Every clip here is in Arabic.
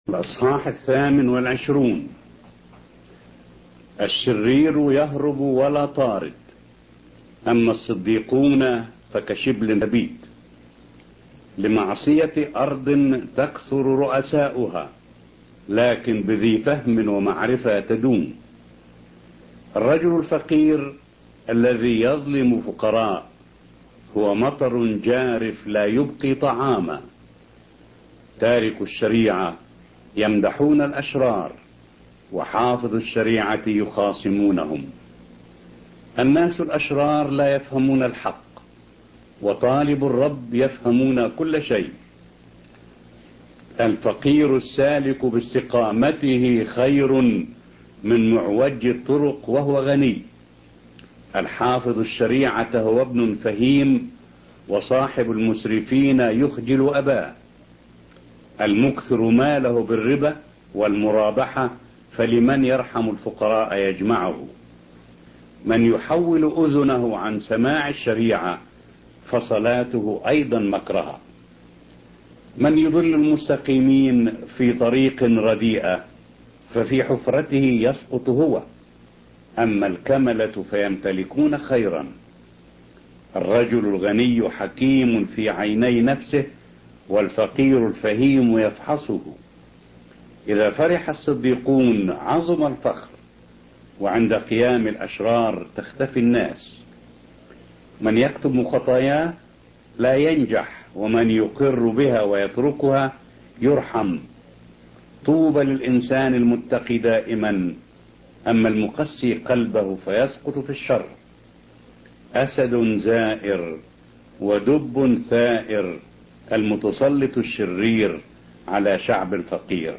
الأصحاح 28. الشرير يهرب ولا طارد، أما الصديقون فكشبل نبيت. لمعصية أرض تكثر رؤساؤها، لكن بذي فهم ومعرفة تدوم. الرجل الفقير الذي يظلم فقراء هو مطر جارف لا يبقي طعاما. تارك الشريعة يمدحون الأشرار، وحافظ الشريعة يخاصمونهم. الناس الأشرار لا يفهمون الحق، وطالب الرب يفهمون كل شيء. الفقير السالك باستقامته خير من معوج الطرق وهو غني. الحافظ الشريعة هو ابن فهيم، وصاحب المسرفين يخجل أباه. المكثر ماله بالربا والمرابحة، فلمن يرحم الفقراء يجمعه. من يحول أذنه عن سماع الشريعة فصلاته أيضا مكرها. من يضل المستقيمين في طريق رديئة ففي حفرته يسقط هو. أما الكملة فيمتلكون خيرا. الرجل الغني حكيم في عيني نفسه، والفقير الفهيم يفحصه. إذا فرح الصديقون عظم الفخر، وعند قيام الأشرار تختفي الناس. من يكتم خطاياه لا ينجح، ومن يقر بها ويتركها يرحم. طوبى للإنسان المتقي دائما، أما المقسي قلبه فيسقط في الشر. أسد زائر ودب ثائر، المتسلط الشرير على شعب الفقير.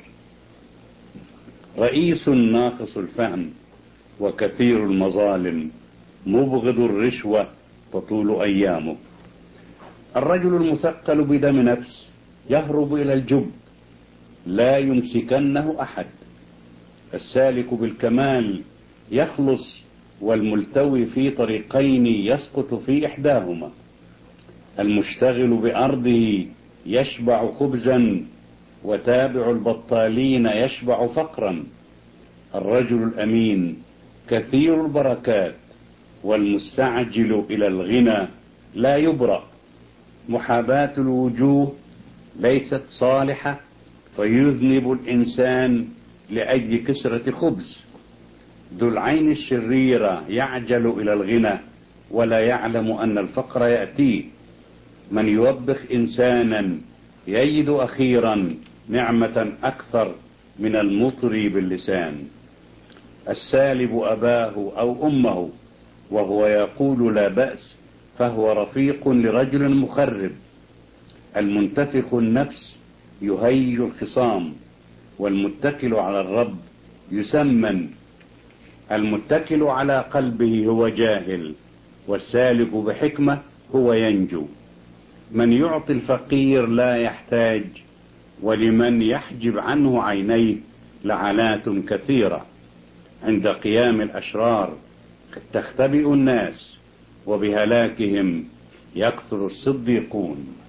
رئيس ناقص الفهم وكثير المظالم، مبغض الرشوة تطول أيامه. الرجل المثقل بدم نفس يهرب إلى الجب، لا يمسكنه أحد. السالك بالكمال يخلص، والملتوي في طريقين يسقط في إحداهما. المشتغل بأرضه يشبع خبزا، وتابع البطالين يشبع فقرا. الرجل الأمين كثير البركات، والمستعجل إلى الغنى لا يبرأ. محاباة الوجوه ليست صالحة، فيذنب الإنسان لأجل كسرة خبز. ذو العين الشريرة يعجل إلى الغنى، ولا يعلم أن الفقر يأتيه. من يوبخ إنسانا يجد أخيرا نعمة أكثر من المطري باللسان. السالب أباه أو أمه وهو يقول لا بأس، فهو رفيق لرجل مخرب. المنتفخ النفس يهيج الخصام، والمتكل على الرب يسمن. المتكل على قلبه هو جاهل، والسالك بحكمة هو ينجو. من يعطي الفقير لا يحتاج، ولمن يحجب عنه عينيه لعنات كثيرة. عند قيام الأشرار تختبئ الناس، وبهلاكهم يكثر الصديقون.